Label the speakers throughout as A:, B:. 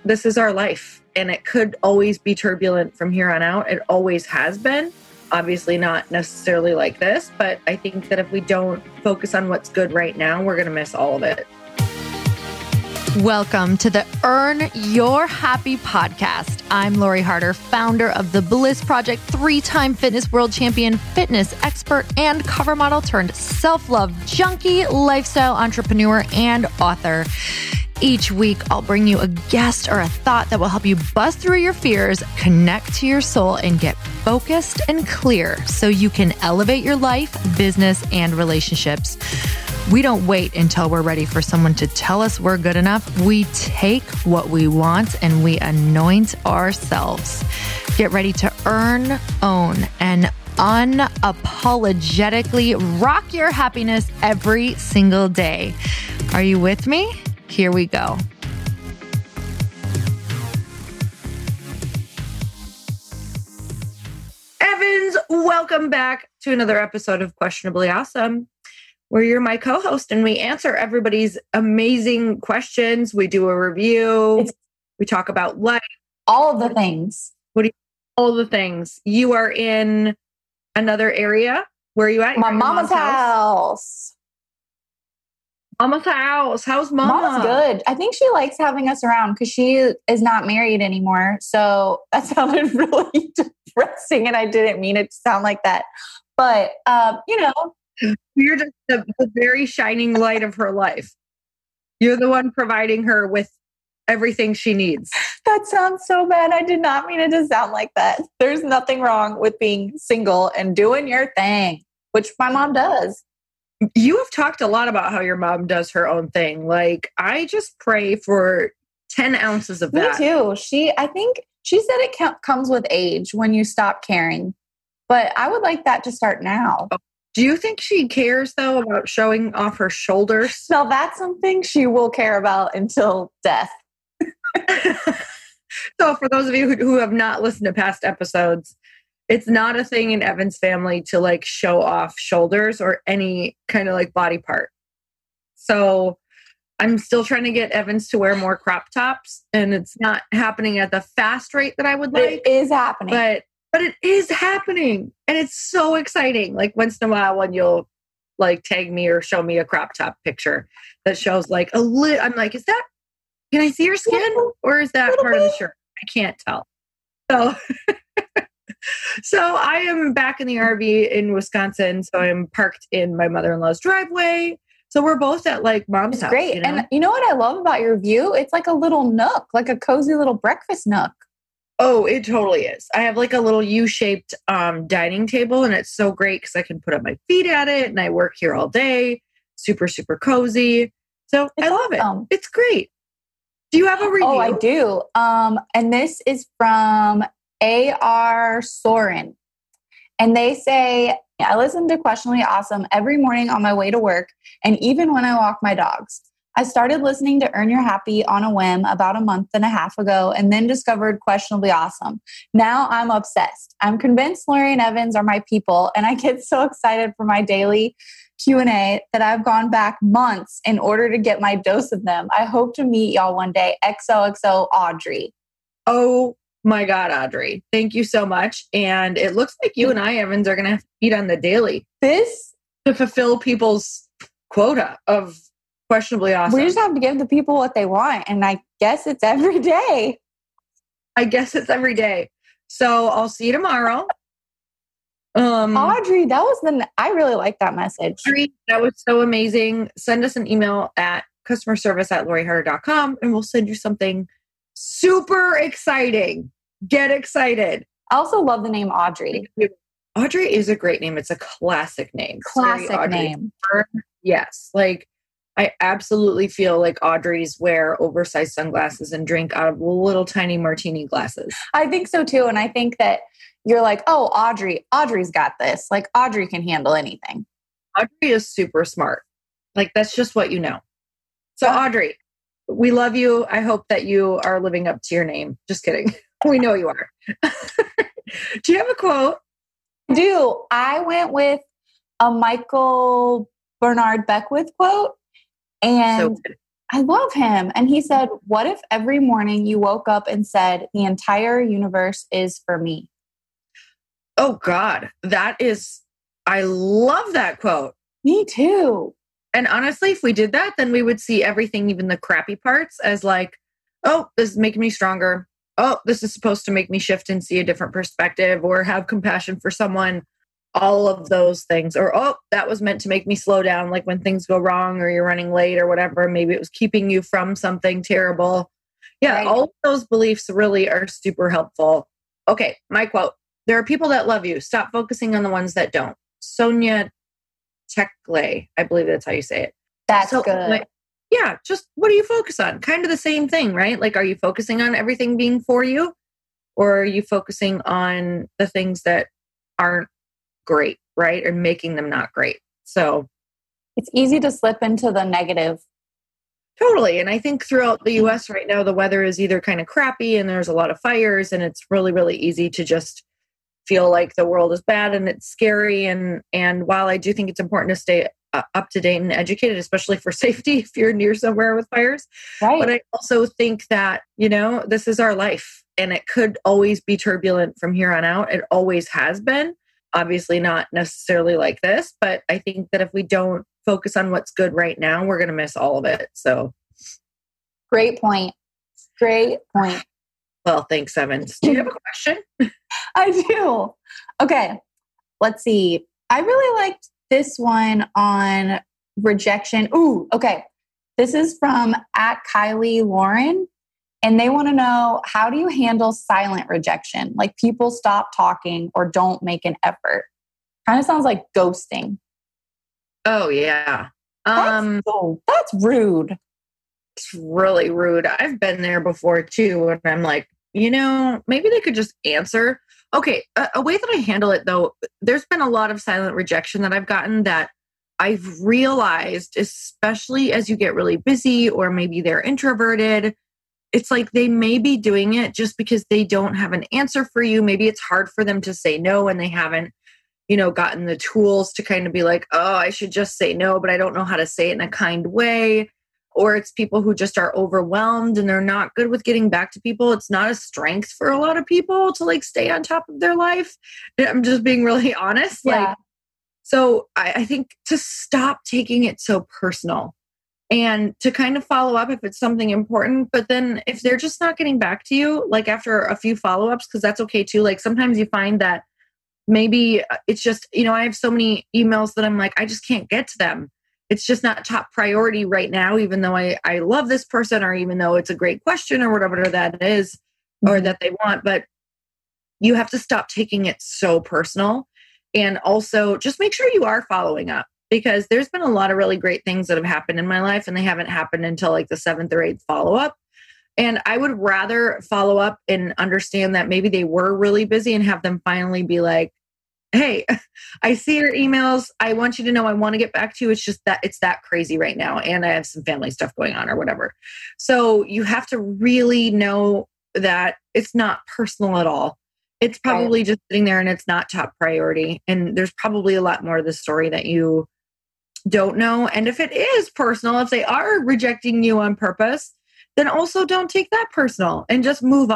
A: this is our life, and it could always be turbulent from here on out. It always has been. Obviously not necessarily like this, but I think that if we don't focus on what's good right now, we're going to miss all of it.
B: Welcome to the Earn Your Happy podcast. I'm Lori Harder, founder of The Bliss Project, 3-time fitness world champion, fitness expert, and cover model turned self-love junkie, lifestyle entrepreneur, and author. Each week, I'll bring you a guest or a thought that will help you bust through your fears, connect to your soul, and get focused and clear so you can elevate your life, business, and relationships. We don't wait until we're ready for someone to tell us we're good enough. We take what we want and we anoint ourselves. Get ready to earn, own, and unapologetically rock your happiness every single day. Are you with me? Here we go.
A: Evans, welcome back to another episode of Questionably Awesome, where you're my co-host and we answer everybody's amazing questions. We do a review. We talk about life.
C: All of the things.
A: All the things. You are in another area. Where are you at?
C: My mama's house.
A: Mama's house. How's mama?
C: Mama's good. I think she likes having us around because she is not married anymore. So that sounded really depressing and I didn't mean it to sound like that. But,
A: you're just the very shining light of her life. You're the one providing her with everything she needs.
C: That sounds so bad. I did not mean it to sound like that. There's nothing wrong with being single and doing your thing, which my mom does.
A: You have talked a lot about how your mom does her own thing. Like, I just pray for 10 ounces of that.
C: Me too. I think she said it comes with age when you stop caring. But I would like that to start now.
A: Do you think she cares, though, about showing off her shoulders?
C: No, that's something she will care about until death.
A: So for those of you who have not listened to past episodes, it's not a thing in Evan's family to like show off shoulders or any kind of like body part. So I'm still trying to get Evans to wear more crop tops, and it's not happening at the fast rate that I would like.
C: It is happening.
A: But it is happening, and it's so exciting. Like once in a while when you'll like tag me or show me a crop top picture that shows like I'm like, can I see your skin or is that part of the shirt? I can't tell. So I am back in the RV in Wisconsin. So I'm parked in my mother-in-law's driveway. So we're both at like mom's house.
C: Great. You know? And you know what I love about your view? It's like a little nook, like a cozy little breakfast nook.
A: Oh, it totally is. I have like a little U-shaped dining table, and it's so great because I can put up my feet at it and I work here all day. Super, super cozy. So I love it. It's great. Do you have a review?
C: Oh, I do. And this is from A.R. Soren. And they say, I listen to Questionably Awesome every morning on my way to work and even when I walk my dogs. I started listening to Earn Your Happy on a whim about a month and a half ago and then discovered Questionably Awesome. Now I'm obsessed. I'm convinced Lori and Evans are my people, and I get so excited for my daily Q&A that I've gone back months in order to get my dose of them. I hope to meet y'all one day. XOXO Audrey.
A: Oh my God, Audrey. Thank you so much. And it looks like you and I, Evans, are going to have to eat on the daily.
C: This
A: to fulfill people's quota of Questionably Awesome.
C: We just have to give the people what they want. And I guess it's every day.
A: So I'll see you tomorrow.
C: Audrey, I really like that message.
A: Audrey, that was so amazing. Send us an email at customerservice@loriharder.com and we'll send you something super exciting. Get excited.
C: I also love the name Audrey.
A: Audrey is a great name. It's a classic name.
C: Classic name.
A: Yes. Like I absolutely feel like Audreys wear oversized sunglasses and drink out of little tiny martini glasses.
C: I think so too. And I think that you're like, oh, Audrey's got this. Like Audrey can handle anything.
A: Audrey is super smart. Like that's just what you know. So Audrey, we love you. I hope that you are living up to your name. Just kidding. We know you are. Do you have a quote?
C: I do. I went with a Michael Bernard Beckwith quote. And I love him. And he said, what if every morning you woke up and said, the entire universe is for me?
A: Oh God, I love that quote.
C: Me too.
A: And honestly, if we did that, then we would see everything, even the crappy parts, as like, oh, this is making me stronger. Oh, this is supposed to make me shift and see a different perspective or have compassion for someone. All of those things. Or, oh, that was meant to make me slow down, like when things go wrong or you're running late or whatever. Maybe it was keeping you from something terrible. Yeah, right. All of those beliefs really are super helpful. Okay, my quote. There are people that love you. Stop focusing on the ones that don't. Sonia Tekle, I believe that's how you say it.
C: That's good.
A: Yeah, just what do you focus on? Kind of the same thing, right? Like, are you focusing on everything being for you? Or are you focusing on the things that aren't great, right? Or making them not great? So
C: it's easy to slip into the negative.
A: Totally. And I think throughout the US right now, the weather is either kind of crappy and there's a lot of fires, and it's really, really easy to just feel like the world is bad and it's scary. And while I do think it's important to stay up to date and educated, especially for safety if you're near somewhere with fires.
C: Right.
A: But I also think that, this is our life and it could always be turbulent from here on out. It always has been. Obviously not necessarily like this, but I think that if we don't focus on what's good right now, we're going to miss all of it. So
C: great point. Great point.
A: Well, thanks, Evans. Do you have a question?
C: I do. Okay. Let's see. I really liked this one on rejection. Ooh, okay. This is from @Kylie Lauren. And they want to know, how do you handle silent rejection? Like people stop talking or don't make an effort. Kind of sounds like ghosting.
A: Oh, yeah.
C: That's rude.
A: It's really rude. I've been there before too. And I'm like, maybe they could just answer. Okay. A way that I handle it though, there's been a lot of silent rejection that I've gotten that I've realized, especially as you get really busy or maybe they're introverted, it's like they may be doing it just because they don't have an answer for you. Maybe it's hard for them to say no and they haven't, gotten the tools to kind of be like, oh, I should just say no, but I don't know how to say it in a kind way. Or it's people who just are overwhelmed and they're not good with getting back to people. It's not a strength for a lot of people to like stay on top of their life. I'm just being really honest.
C: Yeah.
A: So I think to stop taking it so personal. And to kind of follow up if it's something important. But then if they're just not getting back to you, like after a few follow-ups, because that's okay too. Like sometimes you find that maybe it's just, I have so many emails that I'm like, I just can't get to them. It's just not top priority right now, even though I love this person or even though it's a great question or whatever that is or that they want. But you have to stop taking it so personal. And also just make sure you are following up. Because there's been a lot of really great things that have happened in my life and they haven't happened until like the 7th or 8th follow-up. And I would rather follow up and understand that maybe they were really busy and have them finally be like, hey, I see your emails. I want you to know I want to get back to you. It's just that it's that crazy right now. And I have some family stuff going on or whatever. So you have to really know that it's not personal at all. It's probably just sitting there and it's not top priority. And there's probably a lot more to the story that you don't know. And if it is personal, if they are rejecting you on purpose, then also don't take that personal and just move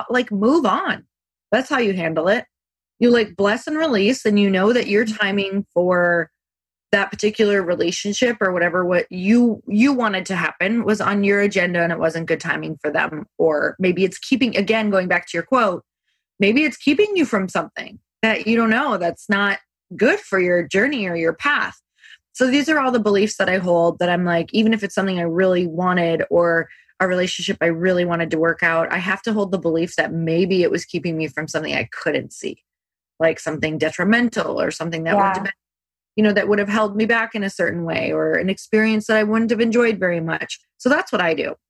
A: on. That's how you handle it. You like bless and release, and you know that your timing for that particular relationship or whatever, what you wanted to happen was on your agenda and it wasn't good timing for them. Or maybe it's going back to your quote, maybe it's keeping you from something that you don't know that's not good for your journey or your path. So these are all the beliefs that I hold that I'm like, even if it's something I really wanted or a relationship I really wanted to work out, I have to hold the beliefs that maybe it was keeping me from something I couldn't see, like something detrimental or something that would have been, that would have held me back in a certain way or an experience that I wouldn't have enjoyed very much. So that's what I do.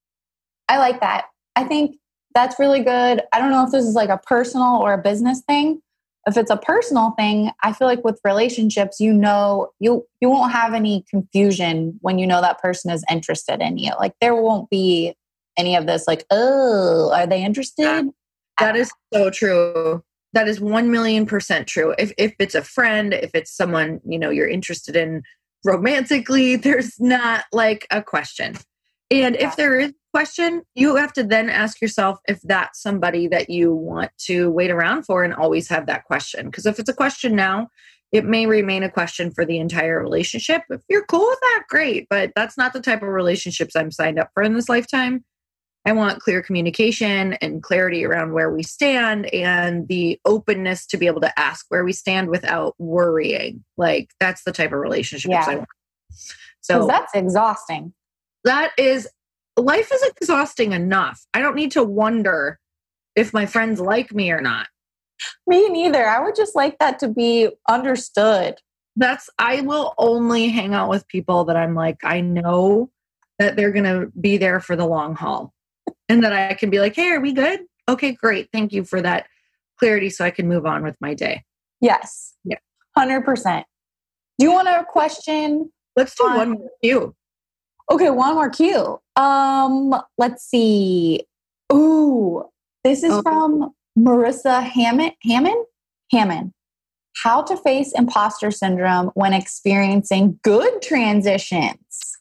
C: I like that. I think that's really good. I don't know if this is like a personal or a business thing. If it's a personal thing, I feel like with relationships, you won't have any confusion when you know that person is interested in you. Like there won't be any of this like, oh, are they interested?
A: That is so true. That is 1,000,000% true. If it's a friend, if it's someone, you're interested in romantically, there's not like a question. And if there is a question, you have to then ask yourself if that's somebody that you want to wait around for and always have that question. Because if it's a question now, it may remain a question for the entire relationship. If you're cool with that, great. But that's not the type of relationships I'm signed up for in this lifetime. I want clear communication and clarity around where we stand and the openness to be able to ask where we stand without worrying. Like, that's the type of relationships I want. So
C: that's exhausting.
A: Life is exhausting enough. I don't need to wonder if my friends like me or not.
C: Me neither. I would just like that to be understood.
A: I will only hang out with people that I'm like, I know that they're going to be there for the long haul and that I can be like, hey, are we good? Okay, great. Thank you for that clarity so I can move on with my day.
C: Yes.
A: Yeah.
C: 100%. Do you want a question?
A: Let's do one more cue.
C: Okay, one more cue. Let's see. Ooh, this is from Marissa Hammond. How to face imposter syndrome when experiencing good transitions.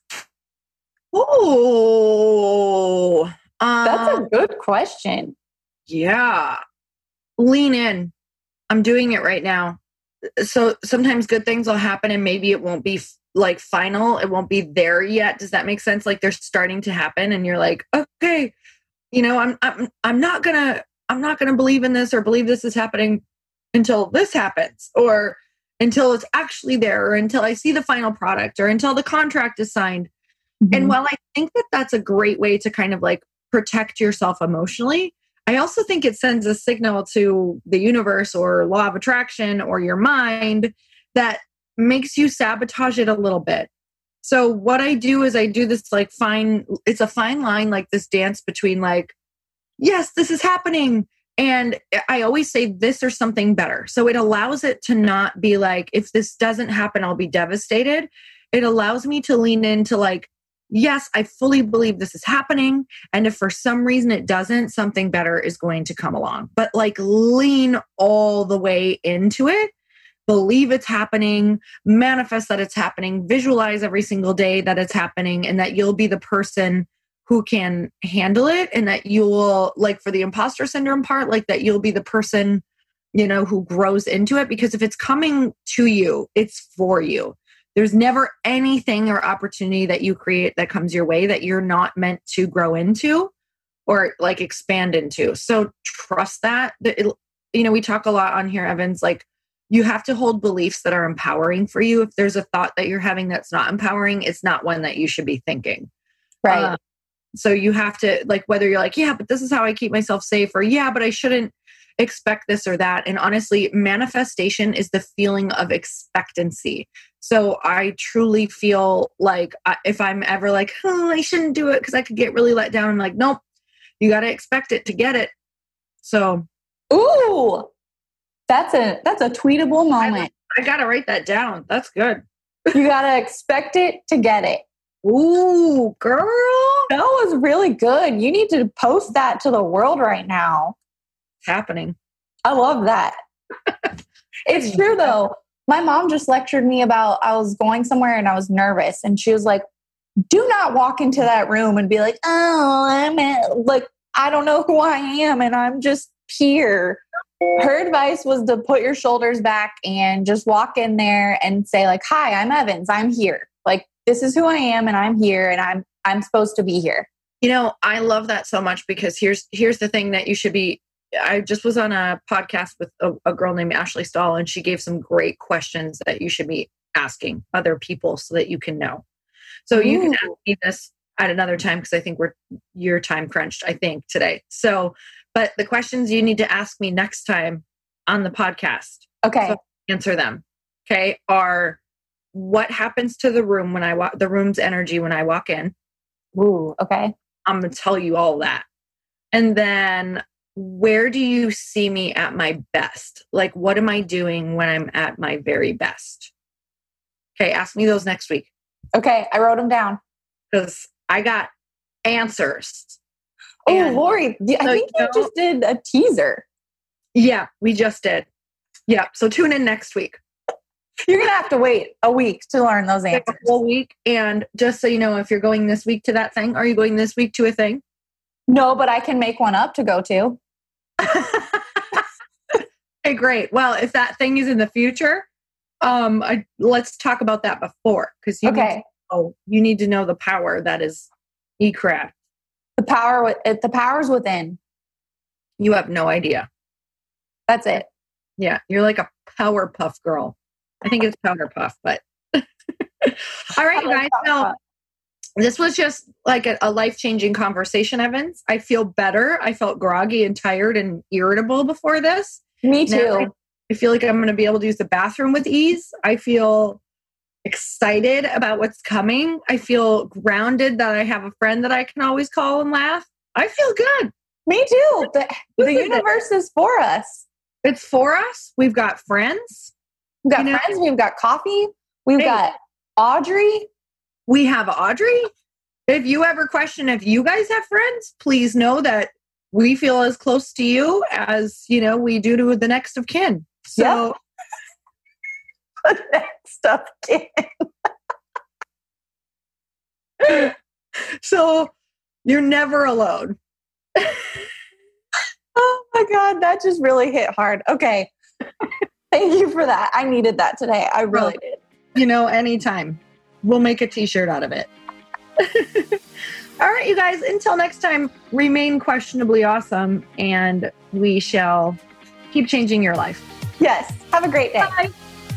A: Oh,
C: that's a good question.
A: Yeah. Lean in. I'm doing it right now. So sometimes good things will happen and maybe it won't be like final. It won't be there yet. Does that make sense? Like they're starting to happen and you're like, okay, I'm not gonna believe in this or believe this is happening until this happens or until it's actually there or until I see the final product or until the contract is signed. Mm-hmm. And while I think that that's a great way to kind of like protect yourself emotionally, I also think it sends a signal to the universe or law of attraction or your mind that makes you sabotage it a little bit. So what I do is I do this it's a fine line, like this dance between like, yes, this is happening. And I always say this or something better. So it allows it to not be like, if this doesn't happen, I'll be devastated. It allows me to lean into like, yes, I fully believe this is happening. And if for some reason it doesn't, something better is going to come along. But like lean all the way into it. Believe it's happening, manifest that it's happening, visualize every single day that it's happening, and that you'll be the person who can handle it. And that you'll, like for the imposter syndrome part, like that you'll be the person, who grows into it. Because if it's coming to you, it's for you. There's never anything or opportunity that you create that comes your way that you're not meant to grow into or like expand into. So trust that. We talk a lot on here, Evans, like you have to hold beliefs that are empowering for you. If there's a thought that you're having that's not empowering, it's not one that you should be thinking.
C: Right.
A: So you have to, like, whether you're like, yeah, but this is how I keep myself safe, or yeah, but I shouldn't expect this or that. And honestly, manifestation is the feeling of expectancy. So I truly feel like if I'm ever like, oh, I shouldn't do it because I could get really let down, I'm like, nope, you got to expect it to get it. So.
C: Ooh, that's a tweetable moment.
A: I got to write that down. That's good.
C: You got to expect it to get it.
A: Ooh, girl.
C: That was really good. You need to post that to the world right now.
A: It's happening.
C: I love that. It's true though. My mom just lectured me about, I was going somewhere and I was nervous. And she was like, do not walk into that room and be like, oh, I don't know who I am and I'm just here. Her advice was to put your shoulders back and just walk in there and say like, hi, I'm Evans. I'm here. Like, this is who I am and I'm here and I'm supposed to be here.
A: I love that so much because here's the thing that you should be. I just was on a podcast with a girl named Ashley Stahl, and she gave some great questions that you should be asking other people so that you can know. So you can ask me this at another time because I think you're time crunched, I think, today. So, but the questions you need to ask me next time on the podcast.
C: Okay.
A: So answer them. Okay. Are what happens to the room when I walk, the room's energy when I walk in.
C: Ooh, okay.
A: I'm going to tell you all that. And then where do you see me at my best? Like, what am I doing when I'm at my very best? Okay. Ask me those next week.
C: Okay. I wrote them down.
A: Because I got answers.
C: Oh, Lori, I think you just did a teaser.
A: Yeah, we just did. Yeah. So tune in next week.
C: You're going to have to wait a week to learn those answers.
A: Like a whole week. And just so you know, if you're going this week to that thing, are you going this week to a thing?
C: No, but I can make one up to go to.
A: Okay, great. Well, if that thing is in the future, let's talk about that before, because you need to know the power that is eCrad.
C: The power's within.
A: You have no idea.
C: That's it.
A: Yeah, you're like a Powerpuff Girl. I think it's Powderpuff, but all right, you guys. So this was just like a life-changing conversation, Evans. I feel better. I felt groggy and tired and irritable before this.
C: Me too.
A: Now I feel like I'm going to be able to use the bathroom with ease. I feel excited about what's coming. I feel grounded that I have a friend that I can always call and laugh. I feel good.
C: Me too. The universe is for us.
A: It's for us. We've got friends.
C: We've got friends. We've got coffee. We've got Audrey.
A: We have Audrey. If you ever question if you guys have friends, please know that we feel as close to you as, we do to the next of kin. So
C: the next of kin.
A: So you're never alone.
C: Oh my God, that just really hit hard. Okay. Thank you for that. I needed that today. I really did.
A: Anytime. We'll make a t-shirt out of it. All right, you guys, until next time, remain questionably awesome, and we shall keep changing your life.
C: Yes. Have a great day.
A: Bye.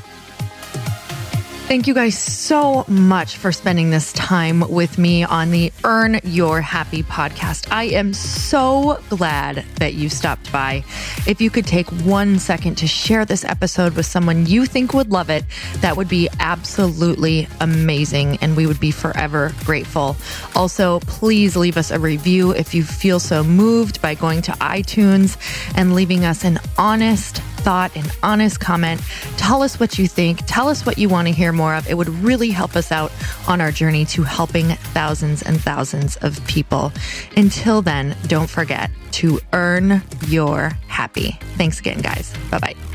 B: Thank you guys so much for spending this time with me on the Earn Your Happy podcast. I am so glad that you stopped by. If you could take 1 second to share this episode with someone you think would love it, that would be absolutely amazing, and we would be forever grateful. Also, please leave us a review if you feel so moved by going to iTunes and leaving us an honest thought, an honest comment. Tell us what you think. Tell us what you want to hear more of. It would really help us out on our journey to helping thousands and thousands of people. Until then, don't forget to earn your happy. Thanks again, guys. Bye-bye.